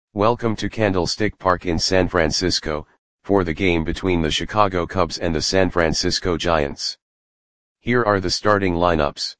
Welcome to Candlestick Park in San Francisco, for the game between the Chicago Cubs and the San Francisco Giants. Here are the starting lineups.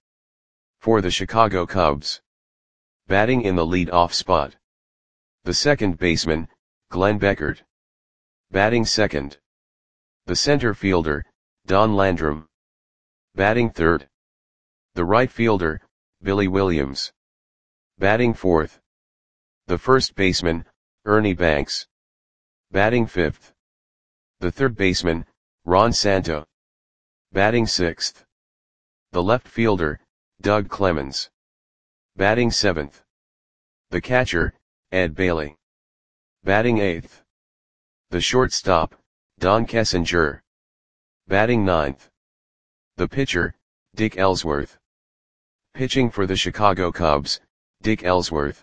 For the Chicago Cubs. Batting in the lead-off spot. The second baseman, Glenn Beckert. Batting second. The center fielder, Don Landrum. Batting third. The right fielder, Billy Williams. Batting fourth. The first baseman, Ernie Banks. Batting fifth. The third baseman, Ron Santo. Batting sixth. The left fielder, Doug Clemens. Batting seventh. The catcher, Ed Bailey. Batting eighth. The shortstop, Don Kessinger. Batting ninth. The pitcher, Dick Ellsworth. Pitching for the Chicago Cubs, Dick Ellsworth.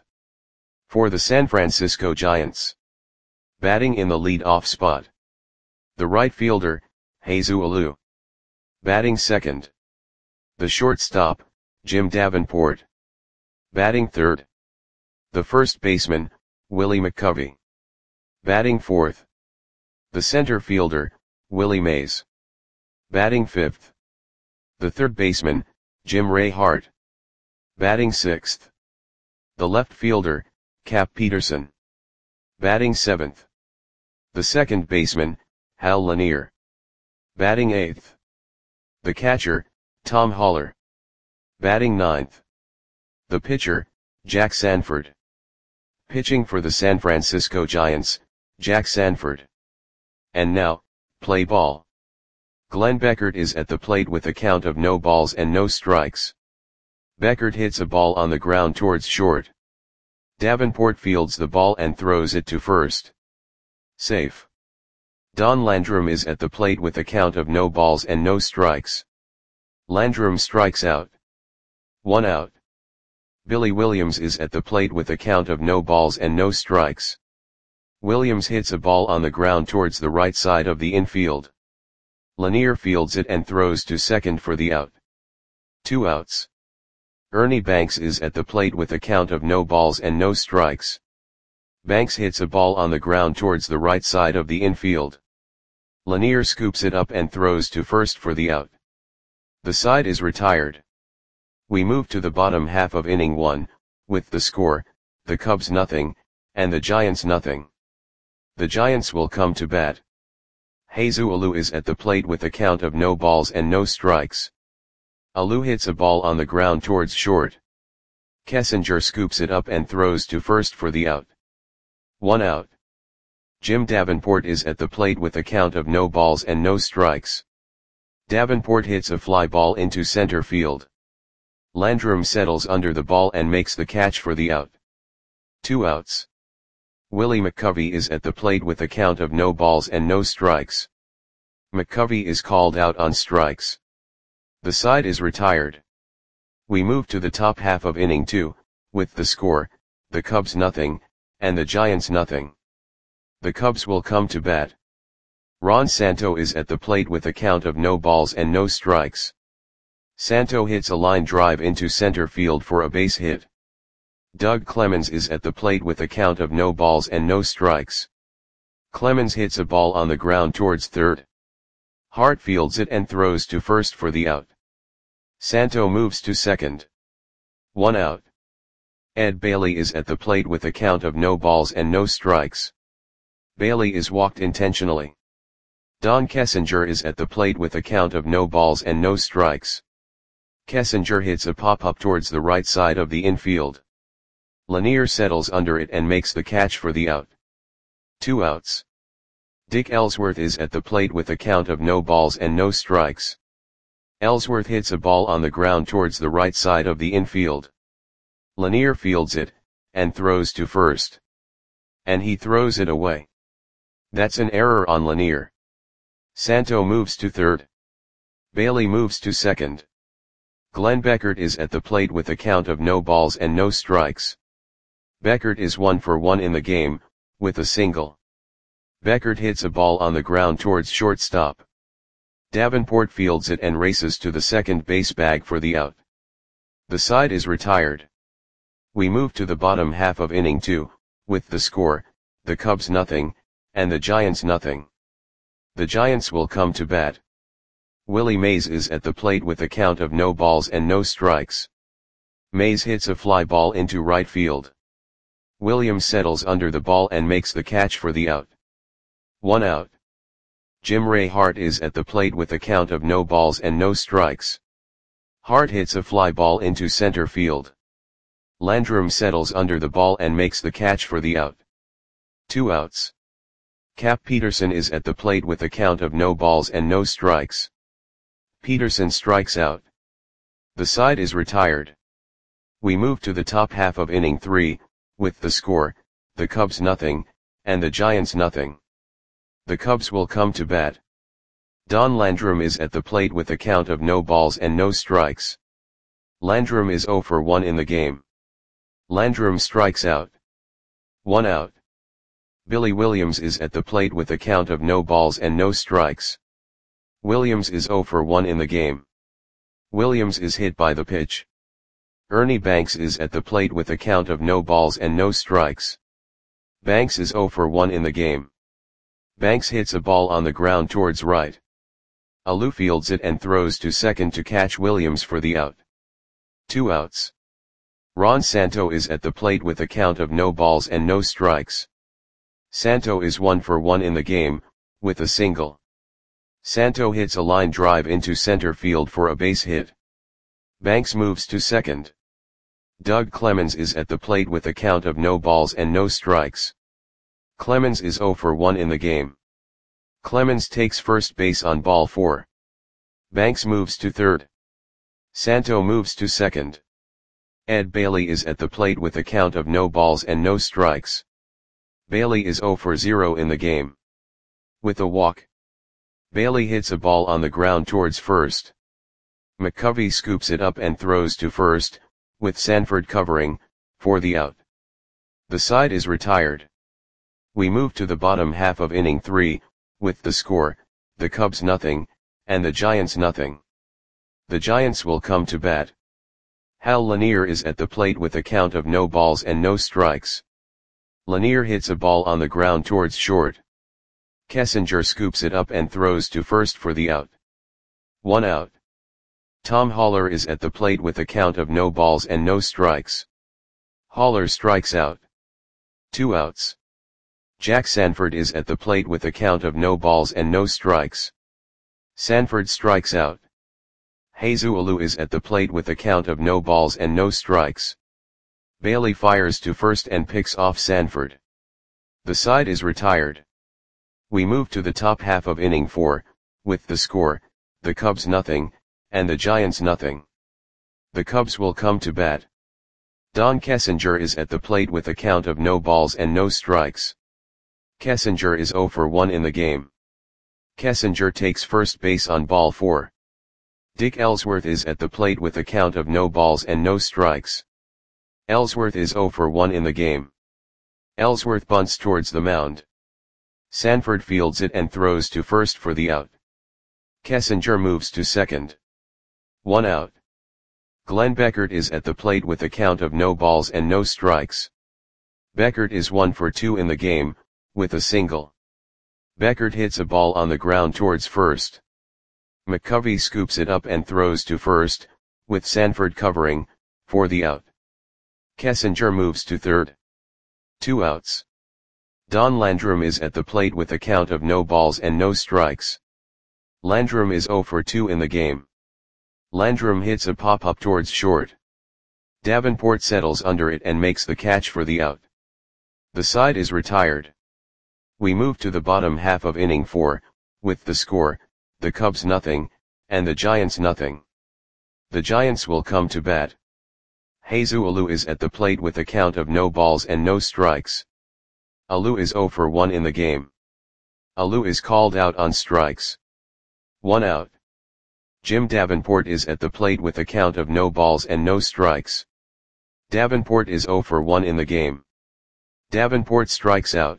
For the San Francisco Giants. Batting in the lead-off spot. The right fielder, Jesus Alou. Batting second. The shortstop, Jim Davenport. Batting third. The first baseman, Willie McCovey. Batting fourth. The center fielder, Willie Mays. Batting fifth. The third baseman, Jim Ray Hart. Batting sixth. The left fielder, Cap Peterson. Batting seventh. The second baseman, Hal Lanier. Batting eighth. The catcher, Tom Haller. Batting ninth. The pitcher, Jack Sanford. Pitching for the San Francisco Giants, Jack Sanford. And now, play ball. Glenn Beckert is at the plate with a count of no balls and no strikes. Beckert hits a ball on the ground towards short. Davenport fields the ball and throws it to first. Safe. Don Landrum is at the plate with a count of no balls and no strikes. Landrum strikes out. 1 out. Billy Williams is at the plate with a count of no balls and no strikes. Williams hits a ball on the ground towards the right side of the infield. Lanier fields it and throws to second for the out. 2 outs. Ernie Banks is at the plate with a count of no balls and no strikes. Banks hits a ball on the ground towards the right side of the infield. Lanier scoops it up and throws to first for the out. The side is retired. We move to the bottom half of inning 1, with the score, the Cubs nothing, and the Giants nothing. The Giants will come to bat. Jesus Alou is at the plate with a count of no balls and no strikes. Alou hits a ball on the ground towards short. Kessinger scoops it up and throws to first for the out. 1 out. Jim Davenport is at the plate with a count of no balls and no strikes. Davenport hits a fly ball into center field. Landrum settles under the ball and makes the catch for the out. 2 outs. Willie McCovey is at the plate with a count of no balls and no strikes. McCovey is called out on strikes. The side is retired. We move to the top half of inning 2, with the score, the Cubs nothing, and the Giants nothing. The Cubs will come to bat. Ron Santo is at the plate with a count of no balls and no strikes. Santo hits a line drive into center field for a base hit. Doug Clemens is at the plate with a count of no balls and no strikes. Clemens hits a ball on the ground towards third. Hart fields it and throws to first for the out. Santo moves to second. 1 out. Ed Bailey is at the plate with a count of no balls and no strikes. Bailey is walked intentionally. Don Kessinger is at the plate with a count of no balls and no strikes. Kessinger hits a pop-up towards the right side of the infield. Lanier settles under it and makes the catch for the out. 2 outs. Dick Ellsworth is at the plate with a count of no balls and no strikes. Ellsworth hits a ball on the ground towards the right side of the infield. Lanier fields it, and throws to first. And he throws it away. That's an error on Lanier. Santo moves to third. Bailey moves to second. Glenn Beckert is at the plate with a count of no balls and no strikes. Beckert is 1 for 1 in the game, with a single. Beckert hits a ball on the ground towards shortstop. Davenport fields it and races to the second base bag for the out. The side is retired. We move to the bottom half of inning 2, with the score, the Cubs nothing, and the Giants nothing. The Giants will come to bat. Willie Mays is at the plate with a count of no balls and no strikes. Mays hits a fly ball into right field. Williams settles under the ball and makes the catch for the out. 1 out. Jim Ray Hart is at the plate with a count of no balls and no strikes. Hart hits a fly ball into center field. Landrum settles under the ball and makes the catch for the out. 2 outs. Cap Peterson is at the plate with a count of no balls and no strikes. Peterson strikes out. The side is retired. We move to the top half of inning 3, with the score, the Cubs nothing, and the Giants nothing. The Cubs will come to bat. Don Landrum is at the plate with a count of no balls and no strikes. Landrum is 0 for 1 in the game. Landrum strikes out. 1 out. Billy Williams is at the plate with a count of no balls and no strikes. Williams is 0 for 1 in the game. Williams is hit by the pitch. Ernie Banks is at the plate with a count of no balls and no strikes. Banks is 0 for 1 in the game. Banks hits a ball on the ground towards right. Alou fields it and throws to second to catch Williams for the out. 2 outs. Ron Santo is at the plate with a count of no balls and no strikes. Santo is 1 for 1 in the game, with a single. Santo hits a line drive into center field for a base hit. Banks moves to second. Doug Clemens is at the plate with a count of no balls and no strikes. Clemens is 0 for 1 in the game. Clemens takes first base on ball 4. Banks moves to third. Santo moves to second. Ed Bailey is at the plate with a count of no balls and no strikes. Bailey is 0 for 0 in the game. With a walk. Bailey hits a ball on the ground towards first. McCovey scoops it up and throws to first, with Sanford covering, for the out. The side is retired. We move to the bottom half of inning 3, with the score, the Cubs nothing, and the Giants nothing. The Giants will come to bat. Hal Lanier is at the plate with a count of no balls and no strikes. Lanier hits a ball on the ground towards short. Kessinger scoops it up and throws to first for the out. 1 out. Tom Haller is at the plate with a count of no balls and no strikes. Haller strikes out. 2 outs. Jack Sanford is at the plate with a count of no balls and no strikes. Sanford strikes out. Jesus Alou is at the plate with a count of no balls and no strikes. Bailey fires to first and picks off Sanford. The side is retired. We move to the top half of inning 4, with the score, the Cubs nothing, and the Giants nothing. The Cubs will come to bat. Don Kessinger is at the plate with a count of no balls and no strikes. Kessinger is 0 for 1 in the game. Kessinger takes first base on ball 4. Dick Ellsworth is at the plate with a count of no balls and no strikes. Ellsworth is 0 for 1 in the game. Ellsworth bunts towards the mound. Sanford fields it and throws to first for the out. Kessinger moves to second. 1 out. Glenn Beckert is at the plate with a count of no balls and no strikes. Beckert is 1 for 2 in the game, with a single. Beckert hits a ball on the ground towards first. McCovey scoops it up and throws to first, with Sanford covering, for the out. Kessinger moves to third. 2 outs. Don Landrum is at the plate with a count of no balls and no strikes. Landrum is 0 for 2 in the game. Landrum hits a pop-up towards short. Davenport settles under it and makes the catch for the out. The side is retired. We move to the bottom half of inning 4, with the score, the Cubs nothing, and the Giants nothing. The Giants will come to bat. Jesus Alou is at the plate with a count of no balls and no strikes. Alou is 0 for 1 in the game. Alou is called out on strikes. 1 out. Jim Davenport is at the plate with a count of no balls and no strikes. Davenport is 0 for 1 in the game. Davenport strikes out.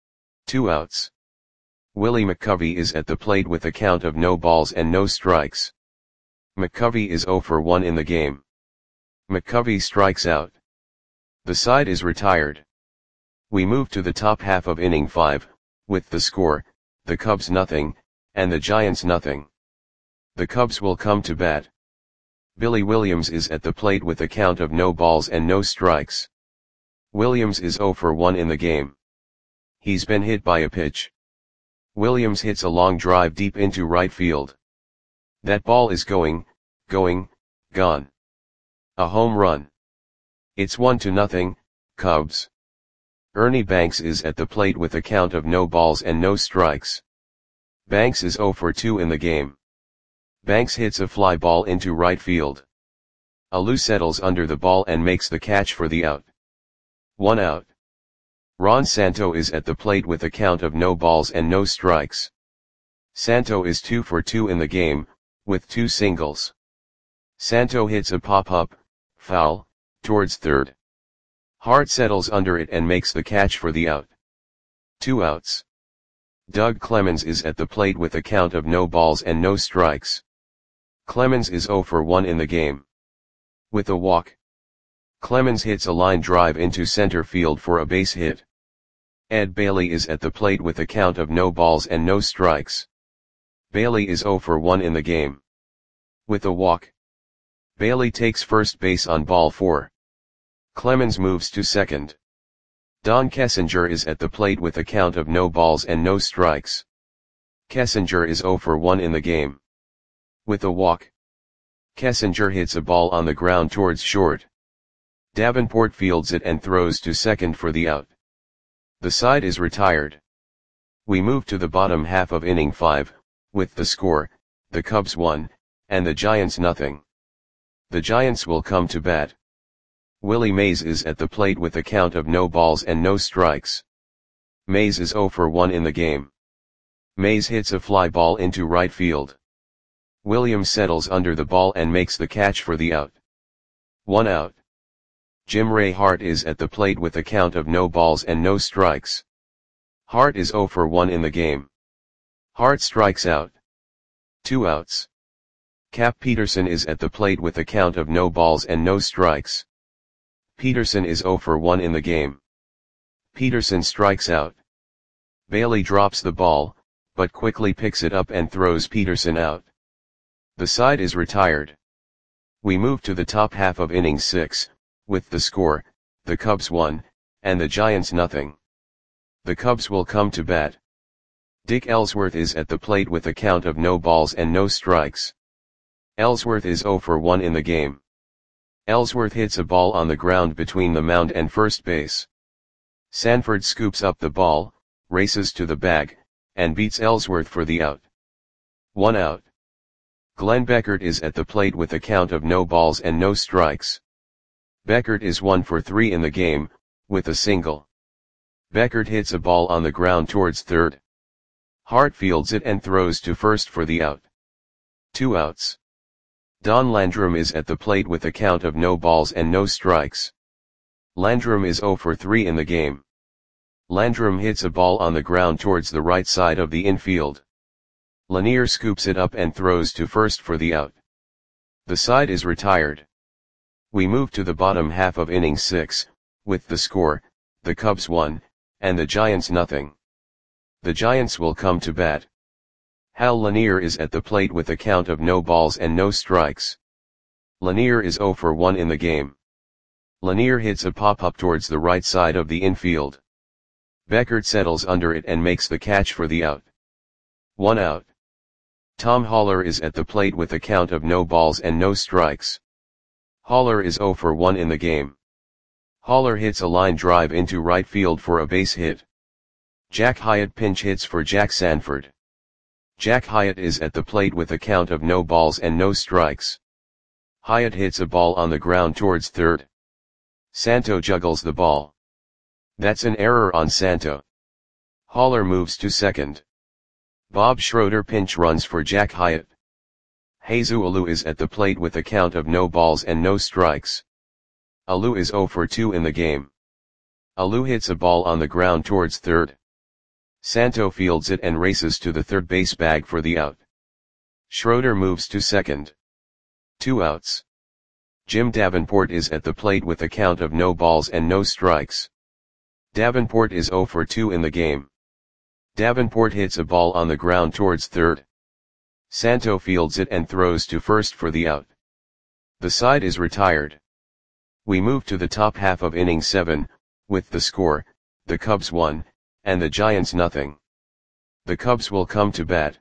2 outs. Willie McCovey is at the plate with a count of no balls and no strikes. McCovey is 0 for 1 in the game. McCovey strikes out. The side is retired. We move to the top half of inning 5, with the score, the Cubs nothing, and the Giants nothing. The Cubs will come to bat. Billy Williams is at the plate with a count of no balls and no strikes. Williams is 0 for 1 in the game. He's been hit by a pitch. Williams hits a long drive deep into right field. That ball is going, gone. A home run. It's 1-0, Cubs. Ernie Banks is at the plate with a count of no balls and no strikes. Banks is 0 for 2 in the game. Banks hits a fly ball into right field. Alou settles under the ball and makes the catch for the out. 1 out. Ron Santo is at the plate with a count of no balls and no strikes. Santo is 2 for 2 in the game, with 2 singles. Santo hits a pop-up, foul, towards third. Hart settles under it and makes the catch for the out. 2 outs. Doug Clemens is at the plate with a count of no balls and no strikes. Clemens is 0 for 1 in the game. With a walk. Clemens hits a line drive into center field for a base hit. Ed Bailey is at the plate with a count of no balls and no strikes. Bailey is 0 for 1 in the game. With a walk. Bailey takes first base on ball 4. Clemens moves to second. Don Kessinger is at the plate with a count of no balls and no strikes. Kessinger is 0 for 1 in the game. With a walk. Kessinger hits a ball on the ground towards short. Davenport fields it and throws to second for the out. The side is retired. We move to the bottom half of inning 5, with the score, the Cubs 1, and the Giants nothing. The Giants will come to bat. Willie Mays is at the plate with a count of no balls and no strikes. Mays is 0 for 1 in the game. Mays hits a fly ball into right field. Williams settles under the ball and makes the catch for the out. 1 out. Jim Ray Hart is at the plate with a count of no balls and no strikes. Hart is 0 for 1 in the game. Hart strikes out. 2 outs. Cap Peterson is at the plate with a count of no balls and no strikes. Peterson is 0 for 1 in the game. Peterson strikes out. Bailey drops the ball, but quickly picks it up and throws Peterson out. The side is retired. We move to the top half of inning 6, with the score, the Cubs 1, and the Giants nothing. The Cubs will come to bat. Dick Ellsworth is at the plate with a count of no balls and no strikes. Ellsworth is 0 for 1 in the game. Ellsworth hits a ball on the ground between the mound and first base. Sanford scoops up the ball, races to the bag, and beats Ellsworth for the out. 1 out. Glenn Beckert is at the plate with a count of no balls and no strikes. Beckert is 1 for 3 in the game, with a single. Beckert hits a ball on the ground towards third. Hart fields it and throws to first for the out. 2 outs. Don Landrum is at the plate with a count of no balls and no strikes. Landrum is 0 for 3 in the game. Landrum hits a ball on the ground towards the right side of the infield. Lanier scoops it up and throws to first for the out. The side is retired. We move to the bottom half of inning 6, with the score, the Cubs 1, and the Giants nothing. The Giants will come to bat. Hal Lanier is at the plate with a count of no balls and no strikes. Lanier is 0 for 1 in the game. Lanier hits a pop-up towards the right side of the infield. Beckert settles under it and makes the catch for the out. 1 out. Tom Haller is at the plate with a count of no balls and no strikes. Haller is 0 for 1 in the game. Haller hits a line drive into right field for a base hit. Jack Hyatt pinch hits for Jack Sanford. Jack Hyatt is at the plate with a count of no balls and no strikes. Hyatt hits a ball on the ground towards third. Santo juggles the ball. That's an error on Santo. Haller moves to second. Bob Schroeder pinch runs for Jack Hyatt. Jesus Alou is at the plate with a count of no balls and no strikes. Alou is 0 for 2 in the game. Alou hits a ball on the ground towards third. Santo fields it and races to the third base bag for the out. Schroeder moves to second. 2 outs. Jim Davenport is at the plate with a count of no balls and no strikes. Davenport is 0 for 2 in the game. Davenport hits a ball on the ground towards third. Santo fields it and throws to first for the out. The side is retired. We move to the top half of inning 7, with the score, the Cubs 1, and the Giants nothing. The Cubs will come to bat.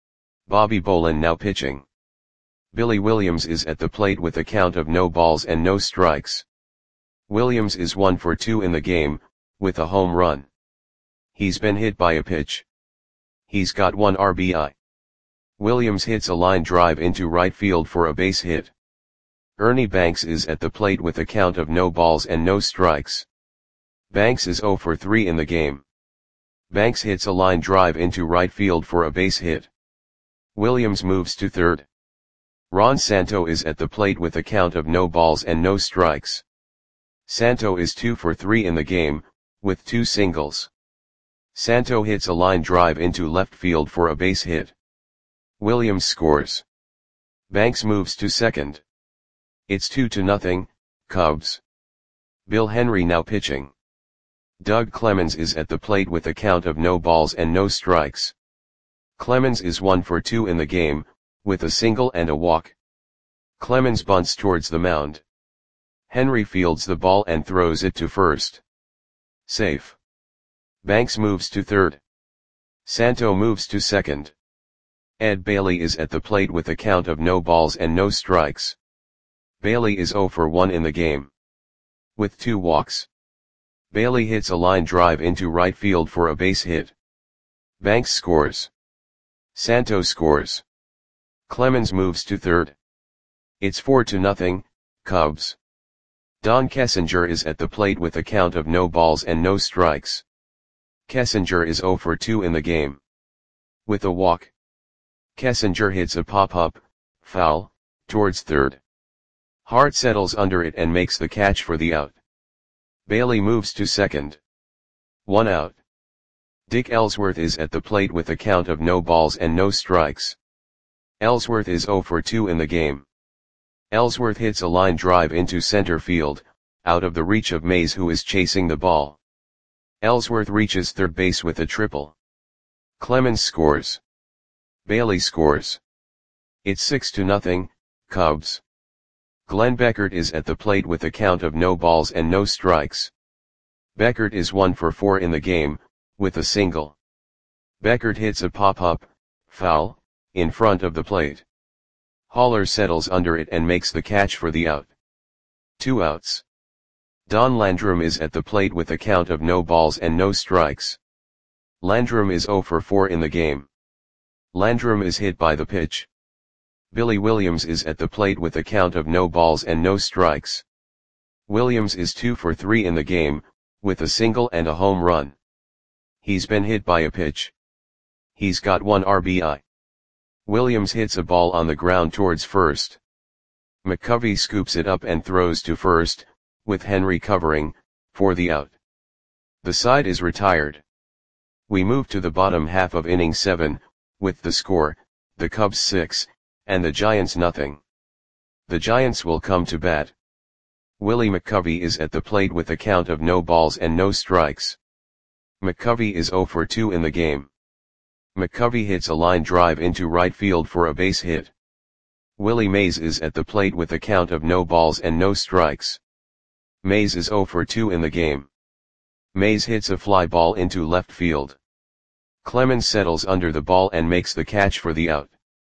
Bobby Bolin now pitching. Billy Williams is at the plate with a count of no balls and no strikes. Williams is 1 for 2 in the game, with a home run. He's been hit by a pitch. He's got 1 RBI. Williams hits a line drive into right field for a base hit. Ernie Banks is at the plate with a count of no balls and no strikes. Banks is 0 for 3 in the game. Banks hits a line drive into right field for a base hit. Williams moves to third. Ron Santo is at the plate with a count of no balls and no strikes. Santo is 2 for 3 in the game, with 2 singles. Santo hits a line drive into left field for a base hit. Williams scores. Banks moves to second. It's 2-0, Cubs. Bill Henry now pitching. Doug Clemens is at the plate with a count of no balls and no strikes. Clemens is 1 for 2 in the game, with a single and a walk. Clemens bunts towards the mound. Henry fields the ball and throws it to first. Safe. Banks moves to third. Santo moves to second. Ed Bailey is at the plate with a count of no balls and no strikes. Bailey is 0 for 1 in the game. With 2 walks. Bailey hits a line drive into right field for a base hit. Banks scores. Santo scores. Clemens moves to third. It's 4-0, Cubs. Don Kessinger is at the plate with a count of no balls and no strikes. Kessinger is 0 for 2 in the game. With a walk. Kessinger hits a pop-up, foul, towards third. Hart settles under it and makes the catch for the out. Bailey moves to second. 1 out. Dick Ellsworth is at the plate with a count of no balls and no strikes. Ellsworth is 0 for 2 in the game. Ellsworth hits a line drive into center field, out of the reach of Mays who is chasing the ball. Ellsworth reaches third base with a triple. Clemens scores. Bailey scores. It's 6-0, Cubs. Glenn Beckert is at the plate with a count of no balls and no strikes. Beckert is 1 for 4 in the game, with a single. Beckert hits a pop-up, foul, in front of the plate. Haller settles under it and makes the catch for the out. 2 outs. Don Landrum is at the plate with a count of no balls and no strikes. Landrum is 0 for 4 in the game. Landrum is hit by the pitch. Billy Williams is at the plate with a count of no balls and no strikes. Williams is 2 for 3 in the game, with a single and a home run. He's been hit by a pitch. He's got 1 RBI. Williams hits a ball on the ground towards first. McCovey scoops it up and throws to first, with Henry covering, for the out. The side is retired. We move to the bottom half of inning 7, with the score, the Cubs 6, and the Giants nothing. The Giants will come to bat. Willie McCovey is at the plate with a count of no balls and no strikes. McCovey is 0 for 2 in the game. McCovey hits a line drive into right field for a base hit. Willie Mays is at the plate with a count of no balls and no strikes. Mays is 0 for 2 in the game. Mays hits a fly ball into left field. Clemens settles under the ball and makes the catch for the out.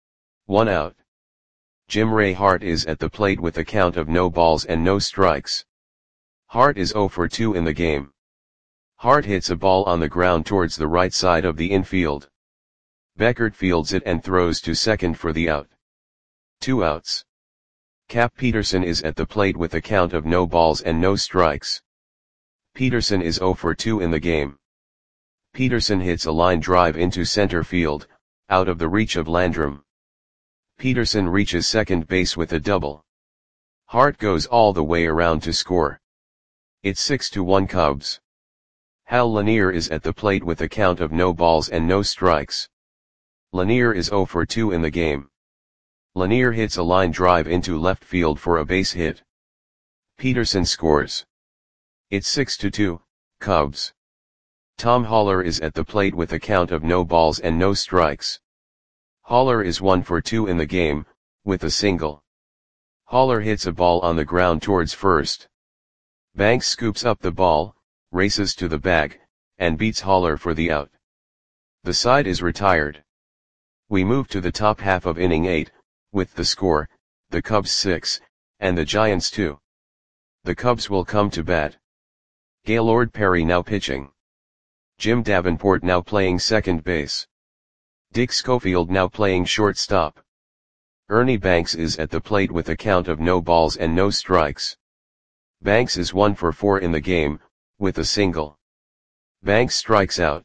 1 out. Jim Ray Hart is at the plate with a count of no balls and no strikes. Hart is 0 for 2 in the game. Hart hits a ball on the ground towards the right side of the infield. Beckert fields it and throws to second for the out. 2 outs. Cap Peterson is at the plate with a count of no balls and no strikes. Peterson is 0 for 2 in the game. Peterson hits a line drive into center field, out of the reach of Landrum. Peterson reaches second base with a double. Hart goes all the way around to score. It's 6-1 Cubs. Hal Lanier is at the plate with a count of no balls and no strikes. Lanier is 0 for 2 in the game. Lanier hits a line drive into left field for a base hit. Peterson scores. It's 6-2, Cubs. Tom Haller is at the plate with a count of no balls and no strikes. Haller is 1 for 2 in the game, with a single. Haller hits a ball on the ground towards first. Banks scoops up the ball, races to the bag, and beats Haller for the out. The side is retired. We move to the top half of inning 8, with the score, the Cubs 6, and the Giants 2. The Cubs will come to bat. Gaylord Perry now pitching. Jim Davenport now playing second base. Dick Schofield now playing shortstop. Ernie Banks is at the plate with a count of no balls and no strikes. Banks is 1 for 4 in the game, with a single. Banks strikes out.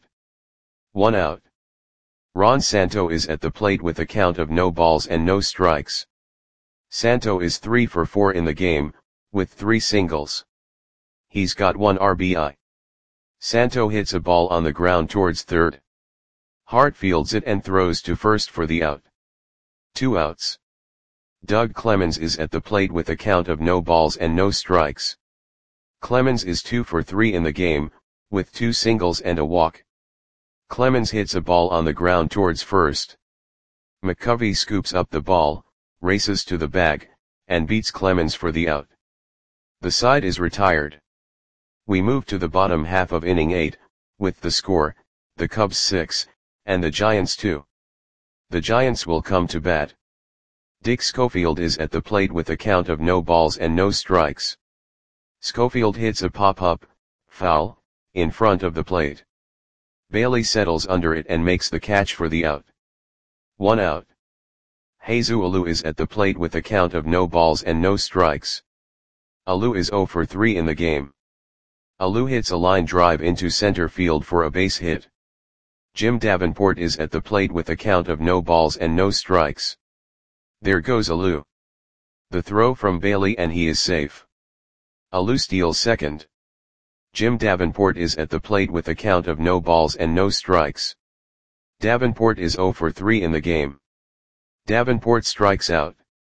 1 out. Ron Santo is at the plate with a count of no balls and no strikes. Santo is 3 for 4 in the game, with 3 singles. He's got 1 RBI. Santo hits a ball on the ground towards third. Hart fields it and throws to first for the out. 2 outs. Doug Clemens is at the plate with a count of no balls and no strikes. Clemens is 2 for 3 in the game, with 2 singles and a walk. Clemens hits a ball on the ground towards first. McCovey scoops up the ball, races to the bag, and beats Clemens for the out. The side is retired. We move to the bottom half of inning 8, with the score, the Cubs 6, and the Giants 2. The Giants will come to bat. Dick Schofield is at the plate with a count of no balls and no strikes. Schofield hits a pop-up, foul, in front of the plate. Bailey settles under it and makes the catch for the out. 1 out. Jesus Alou is at the plate with a count of no balls and no strikes. Alou is 0 for 3 in the game. Alou hits a line drive into center field for a base hit. Jim Davenport is at the plate with a count of no balls and no strikes. There goes Alou. The throw from Bailey and he is safe. Alou steals second. Jim Davenport is at the plate with a count of no balls and no strikes. Davenport is 0 for 3 in the game. Davenport strikes out.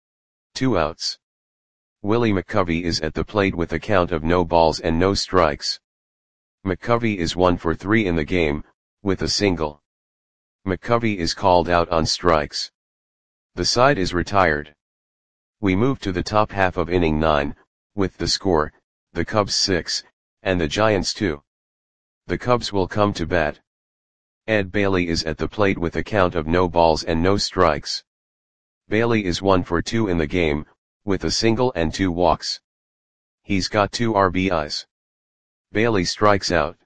2 outs. Willie McCovey is at the plate with a count of no balls and no strikes. McCovey is 1 for 3 in the game, with a single. McCovey is called out on strikes. The side is retired. We move to the top half of inning 9, with the score, the Cubs 6, and the Giants 2. The Cubs will come to bat. Ed Bailey is at the plate with a count of no balls and no strikes. Bailey is 1 for 2 in the game, with a single and 2 walks. He's got 2 RBIs. Bailey strikes out.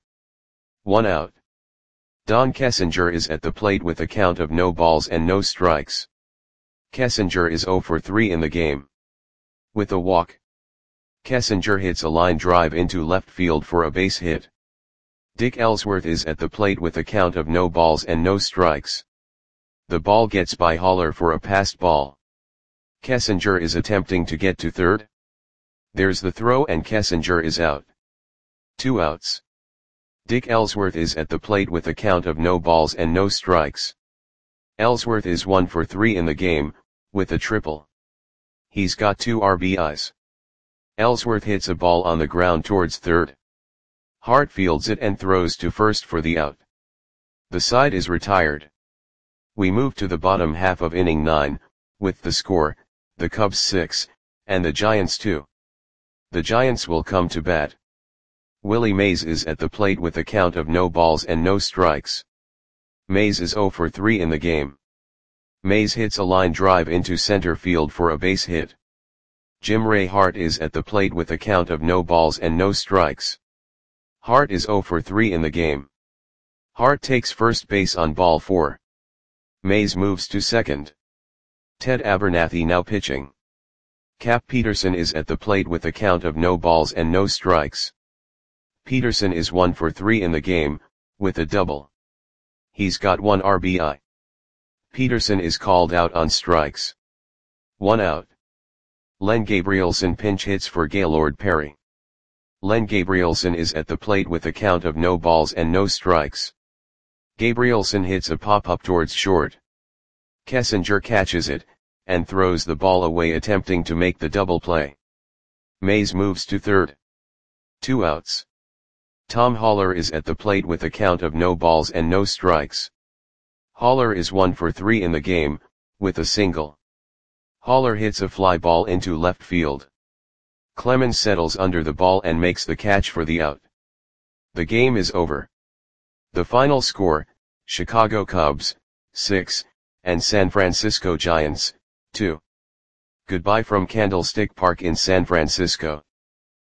1 out. Don Kessinger is at the plate with a count of no balls and no strikes. Kessinger is 0 for 3 in the game. With a walk. Kessinger hits a line drive into left field for a base hit. Dick Ellsworth is at the plate with a count of no balls and no strikes. The ball gets by Haller for a passed ball. Kessinger is attempting to get to third. There's the throw and Kessinger is out. 2 outs. Dick Ellsworth is at the plate with a count of no balls and no strikes. Ellsworth is 1 for 3 in the game, with a triple. He's got 2 RBIs. Ellsworth hits a ball on the ground towards third. Hart fields it and throws to first for the out. The side is retired. We move to the bottom half of inning 9, with the score, the Cubs 6, and the Giants 2. The Giants will come to bat. Willie Mays is at the plate with a count of no balls and no strikes. Mays is 0 for 3 in the game. Mays hits a line drive into center field for a base hit. Jim Ray Hart is at the plate with a count of no balls and no strikes. Hart is 0 for 3 in the game. Hart takes first base on ball 4. Mays moves to second. Ted Abernathy now pitching. Cap Peterson is at the plate with a count of no balls and no strikes. Peterson is 1 for 3 in the game, with a double. He's got 1 RBI. Peterson is called out on strikes. 1 out. Len Gabrielson pinch hits for Gaylord Perry. Len Gabrielson is at the plate with a count of no balls and no strikes. Gabrielson hits a pop-up towards short. Kessinger catches it, and throws the ball away attempting to make the double play. Mays moves to third. 2 outs. Tom Haller is at the plate with a count of no balls and no strikes. Haller is 1 for 3 in the game, with a single. Haller hits a fly ball into left field. Clemens settles under the ball and makes the catch for the out. The game is over. The final score, Chicago Cubs, 6, and San Francisco Giants, 2. Goodbye from Candlestick Park in San Francisco.